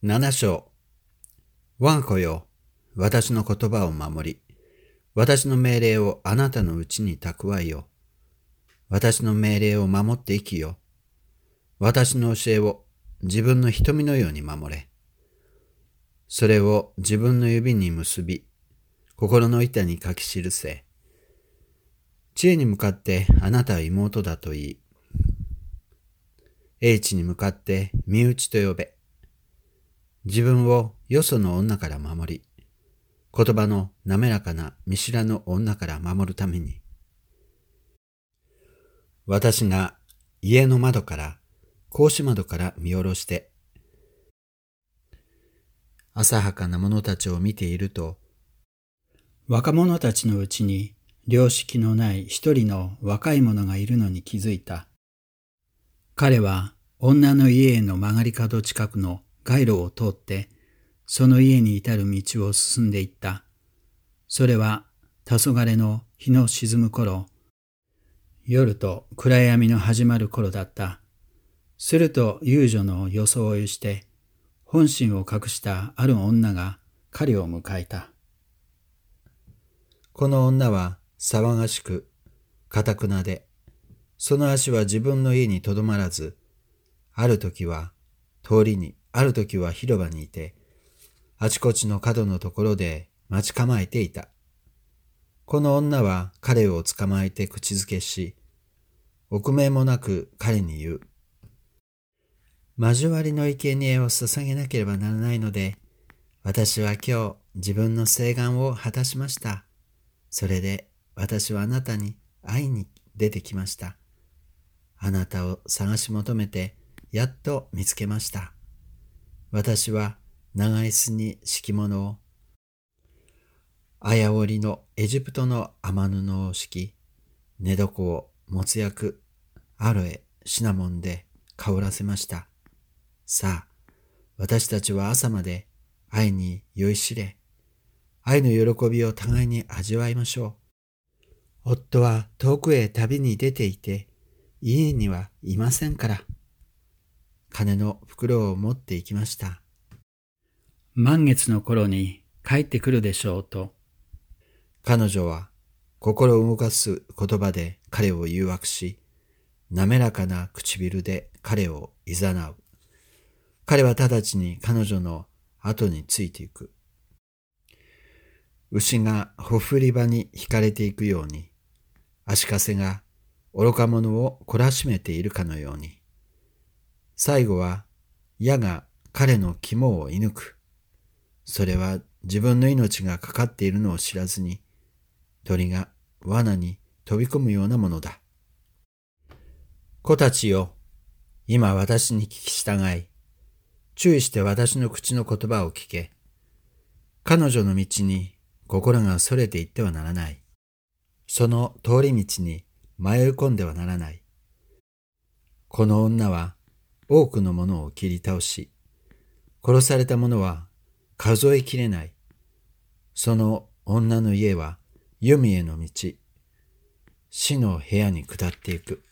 7章。我が子よ、私の言葉を守り、私の命令をあなたのうちに蓄えよ。私の命令を守って生きよ。私の教えを自分の瞳のように守れ。それを自分の指に結び、心の板に書き記せ。知恵に向かってあなたは妹だと言い、英知に向かって身内と呼べ。自分をよその女から守り、言葉の滑らかな見知らぬ女から守るために。私が家の窓から、格子窓から見下ろして、浅はかな者たちを見ていると、 若者たちのうちに良識のない一人の若い者がいるのに気づいた。彼は女の家への曲がり角近くの街路を通って、その家に至る道を進んでいった。それは黄昏の日の沈む頃、夜と暗闇の始まる頃だった。すると遊女の装いをして、本心を隠したある女が彼を迎えた。 この女は騒がしく、堅くなで、その足は自分の家にとどまらず、ある時は通りに、ある時は広場にいて、あちこちの角のところで待ち構えていた。この女は彼を捕まえて口づけし、臆面もなく彼に言う。交わりの生贄を捧げなければならないので、私は今日自分の誓願を果たしました。それで私はあなたに会いに出てきました。あなたを探し求めてやっと見つけました。私は長椅子に敷物を、綾織のエジプトの雨布を敷き、寝床をもつ薬、アロエ、シナモンで香らせました。さあ、私たちは朝まで愛に酔いしれ、愛の喜びを互いに味わいましょう。夫は遠くへ旅に出ていて、家にはいませんから。金の袋を持って行きました。 満月の頃に帰ってくるでしょうと。 彼女は心を動かす言葉で彼を誘惑し、滑らかな唇で彼をいざなう。彼は直ちに彼女の後についていく。牛がほふり場に引かれていくように、足かせが愚か者を懲らしめているかのように、最後は矢が彼の肝を射抜く。それは自分の命がかかっているのを知らずに、鳥が罠に飛び込むようなものだ。子たちよ、今私に聞き従い、注意して私の口の言葉を聞け。彼女の道に心がそれていってはならない。その通り道に迷い込んではならない。この女は多くのものを切り倒し、殺された者は数えきれない。その女の家は黄泉への道、死の部屋に下っていく。